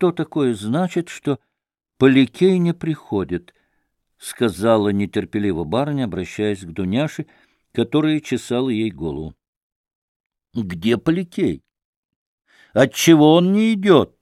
что такое значит, что Поликей не приходит? — сказала нетерпеливо барыня, обращаясь к Дуняше, которая чесала ей голову. — Где Поликей? Отчего он не идет?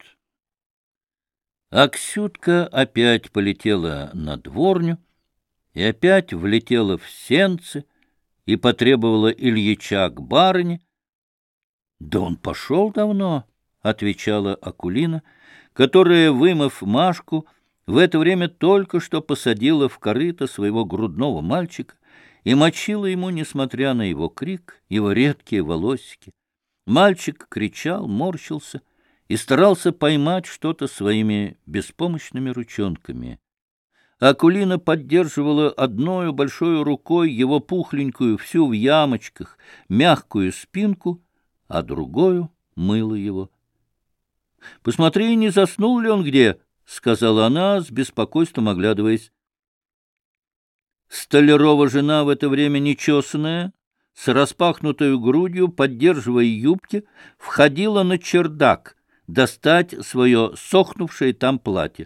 Аксютка опять полетела на дворню и опять влетела в сенцы и потребовала Ильича к барыне. — Да он пошел давно, — отвечала Акулина, которая, вымыв Машку, в это время только что посадила в корыто своего грудного мальчика и мочила ему, несмотря на его крик, его редкие волосики. Мальчик кричал, морщился и старался поймать что-то своими беспомощными ручонками. Акулина поддерживала одной большой рукой его пухленькую, всю в ямочках, мягкую спинку, а другою мыла его. — Посмотри, не заснул ли он где? — сказала она, с беспокойством оглядываясь. Столярова жена в это время нечесанная, с распахнутой грудью, поддерживая юбки, входила на чердак достать свое сохнувшее там платье.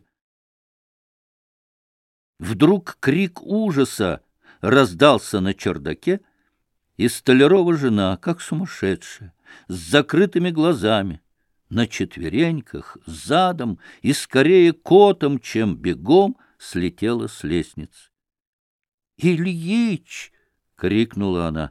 Вдруг крик ужаса раздался на чердаке, и Столярова жена, как сумасшедшая, с закрытыми глазами, на четвереньках, задом и скорее котом, чем бегом, слетела с лестницы. «Ильич!» — крикнула она.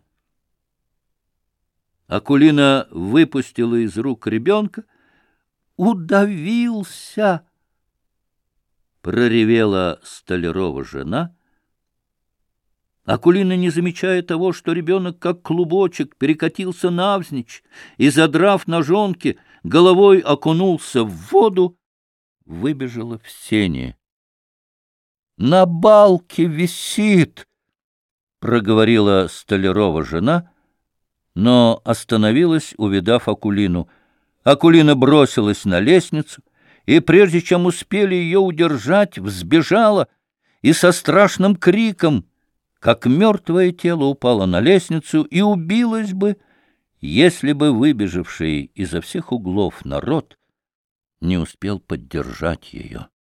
Акулина выпустила из рук ребенка. «Удавился!» — проревела Столярова жена. Акулина, не замечая того, что ребенок, как клубочек, перекатился навзничь и, задрав ножонки, головой окунулся в воду, выбежала в сени. — На балке висит! — проговорила Столярова жена, но остановилась, увидав Акулину. Акулина бросилась на лестницу, и, прежде чем успели ее удержать, взбежала и со страшным криком, как мертвое тело, упала на лестницу и убилась бы, если бы выбежавший изо всех углов народ не успел поддержать ее.